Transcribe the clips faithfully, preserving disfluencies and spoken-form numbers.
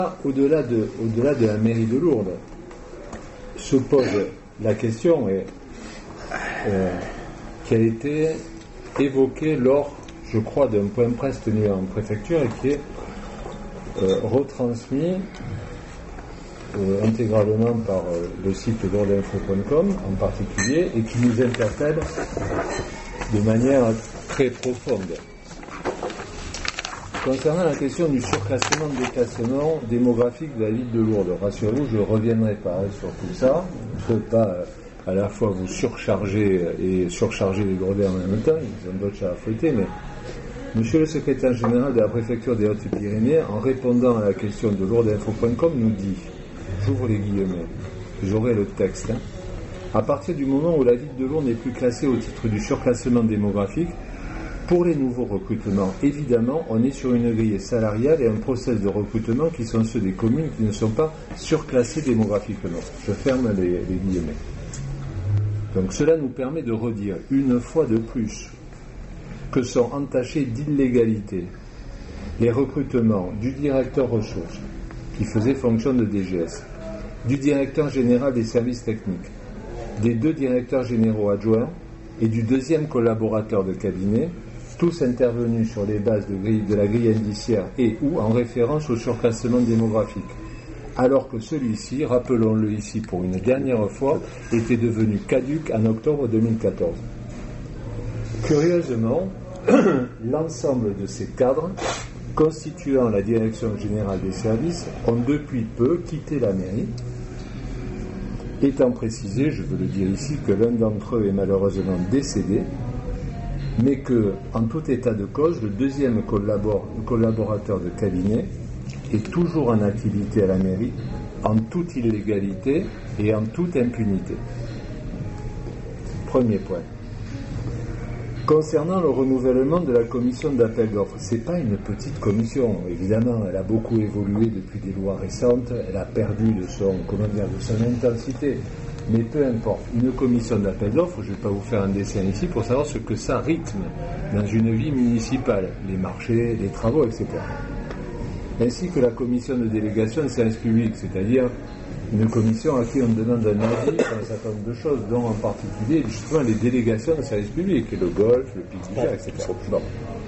Au-delà de, au-delà de la mairie de Lourdes, se pose la question et, euh, qui a été évoquée lors, je crois, d'un point de presse tenu en préfecture et qui est euh, retransmis euh, intégralement par euh, le site lourdeinfo point com en particulier et qui nous interpelle de manière très profonde. Concernant la question du surclassement, déclassement démographique de la ville de Lourdes, rassurez-vous, je ne reviendrai pas hein, sur tout ça. Je ne peux pas euh, à la fois vous surcharger et surcharger les gredins en même temps, ils ont d'autres chats à fouetter, mais Monsieur le secrétaire général de la préfecture des Hautes-Pyrénées, en répondant à la question de lourdeinfo point com, nous dit, j'ouvre les guillemets, j'aurai le texte, hein, à partir du moment où la ville de Lourdes n'est plus classée au titre du surclassement démographique, pour les nouveaux recrutements, évidemment, on est sur une grille salariale et un process de recrutement qui sont ceux des communes qui ne sont pas surclassées démographiquement. Je ferme les, les guillemets. Donc cela nous permet de redire une fois de plus que sont entachés d'illégalité les recrutements du directeur ressources qui faisait fonction de D G S, du directeur général des services techniques, des deux directeurs généraux adjoints et du deuxième collaborateur de cabinet, tous intervenus sur les bases de, grille, de la grille indiciaire et ou en référence au surclassement démographique, alors que celui-ci, rappelons-le ici pour une dernière fois, était devenu caduc en octobre deux mille quatorze. Curieusement, l'ensemble de ces cadres constituant la direction générale des services ont depuis peu quitté la mairie, étant précisé, je veux le dire ici, que l'un d'entre eux est malheureusement décédé, mais que, en tout état de cause, le deuxième collabor- collaborateur de cabinet est toujours en activité à la mairie, en toute illégalité et en toute impunité. Premier point. Concernant le renouvellement de la commission d'appel d'offres, ce n'est pas une petite commission, évidemment, elle a beaucoup évolué depuis des lois récentes, elle a perdu de son, comment dire, de son intensité, mais peu importe, une commission d'appel d'offres, je ne vais pas vous faire un dessin ici pour savoir ce que ça rythme dans une vie municipale, les marchés, les travaux, et cetera. Ainsi que la commission de délégation de services publics, c'est-à-dire une commission à qui on demande un avis sur un certain nombre de choses, dont en particulier justement les délégations de services publics, le golf, le pique-nique, et cetera. Bon.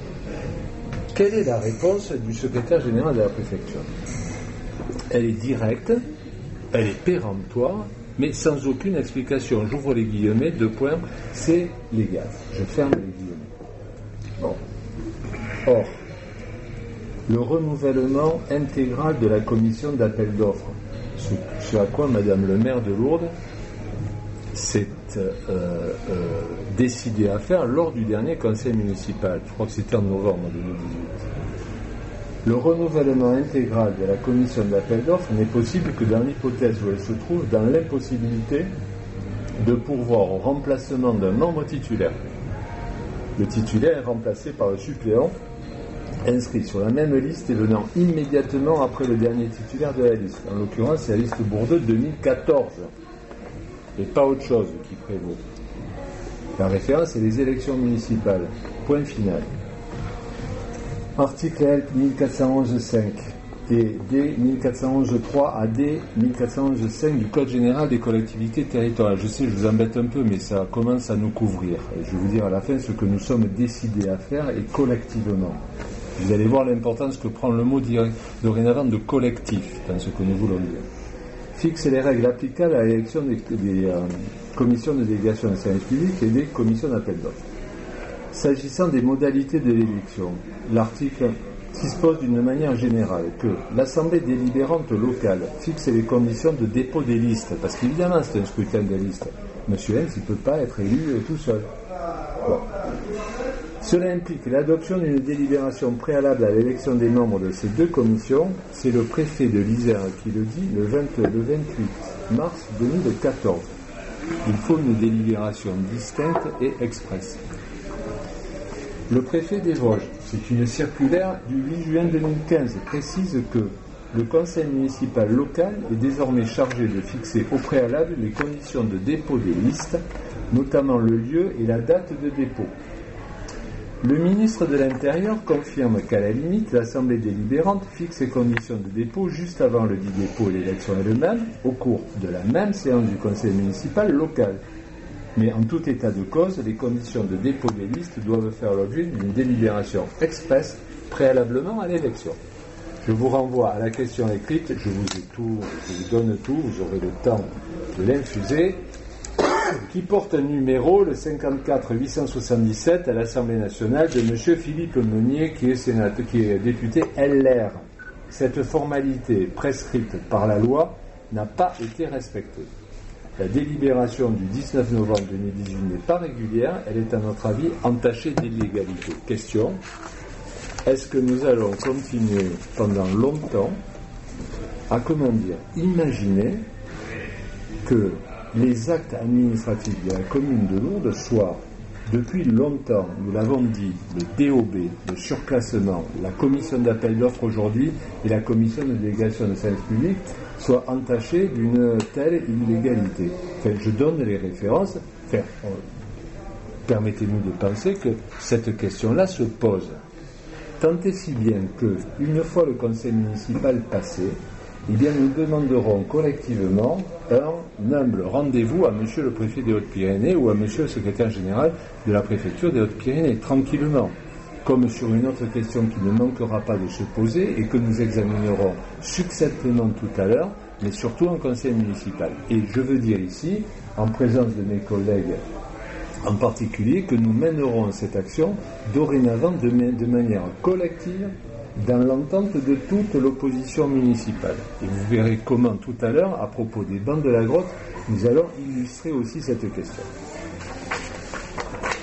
Quelle est la réponse du secrétaire général de la préfecture? Elle est directe, elle est péremptoire, mais sans aucune explication. J'ouvre les guillemets, deux points, c'est légal. Je ferme les guillemets. Bon. Or, le renouvellement intégral de la commission d'appel d'offres, ce, ce à quoi Madame le maire de Lourdes s'est euh, euh, décidé à faire lors du dernier conseil municipal. Je crois que c'était en novembre deux mille dix-huit. Le renouvellement intégral de la commission d'appel d'offres n'est possible que dans l'hypothèse où elle se trouve dans l'impossibilité de pourvoir au remplacement d'un membre titulaire. Le titulaire est remplacé par le suppléant inscrit sur la même liste et venant immédiatement après le dernier titulaire de la liste. En l'occurrence, c'est la liste Bourdeau deux mille quatorze. Et pas autre chose qui prévaut. La référence est les élections municipales. Point final. Article L mille quatre cent onze cinq et D mille quatre cent onze trois à D mille quatre cent onze cinq du Code général des collectivités territoriales. Je sais, je vous embête un peu, mais ça commence à nous couvrir. Et je vais vous dire à la fin ce que nous sommes décidés à faire et collectivement. Vous allez voir l'importance que prend le mot dorénavant de collectif dans ce que nous voulons dire. Fixe les règles applicables à l'élection des, des euh, commissions de délégation de services publics et des commissions d'appel d'offres. S'agissant des modalités de l'élection, l'article dispose d'une manière générale que l'Assemblée délibérante locale fixe les conditions de dépôt des listes, parce qu'évidemment c'est un scrutin de liste. Monsieur Hens, il ne peut pas être élu euh, tout seul. Bon. Cela implique l'adoption d'une délibération préalable à l'élection des membres de ces deux commissions. C'est le préfet de l'Isère qui le dit le, vingt, le vingt-huit mars deux mille quatorze. Il faut une délibération distincte et expresse. Le préfet des Vosges, c'est une circulaire du huit juin deux mille quinze, précise que le conseil municipal local est désormais chargé de fixer au préalable les conditions de dépôt des listes, notamment le lieu et la date de dépôt. Le ministre de l'Intérieur confirme qu'à la limite, l'Assemblée délibérante fixe les conditions de dépôt juste avant le dit dépôt et l'élection elle-même, au cours de la même séance du conseil municipal local. Mais en tout état de cause, les conditions de dépôt des listes doivent faire l'objet d'une délibération expresse préalablement à l'élection. Je vous renvoie à la question écrite, je vous ai tout, je vous donne tout, vous aurez le temps de l'infuser, qui porte un numéro, le cinquante-quatre huit cent soixante-dix-sept, à l'Assemblée nationale de M. Philippe Meunier, qui est, sénateur, qui est député L R. Cette formalité prescrite par la loi n'a pas été respectée. La délibération du dix-neuf novembre deux mille dix-huit n'est pas régulière, elle est à notre avis entachée d'illégalité. Question, est-ce que nous allons continuer pendant longtemps à, comment dire, imaginer que les actes administratifs de la commune de Lourdes soient, depuis longtemps, nous l'avons dit, le D O B, le surclassement, la commission d'appel d'offres aujourd'hui et la commission de délégation de services publics, soient entachés d'une telle illégalité. Enfin, je donne les références. Enfin, euh, permettez-nous de penser que cette question-là se pose. Tant et si bien que, une fois le conseil municipal passé, eh bien, nous demanderons collectivement un humble rendez-vous à monsieur le préfet des Hautes-Pyrénées ou à monsieur le secrétaire général de la préfecture des Hautes-Pyrénées, tranquillement, comme sur une autre question qui ne manquera pas de se poser et que nous examinerons succinctement tout à l'heure, mais surtout en conseil municipal. Et je veux dire ici, en présence de mes collègues en particulier, que nous mènerons cette action dorénavant de, de manière collective, dans l'entente de toute l'opposition municipale. Et vous verrez comment tout à l'heure, à propos des bancs de la grotte, nous allons illustrer aussi cette question.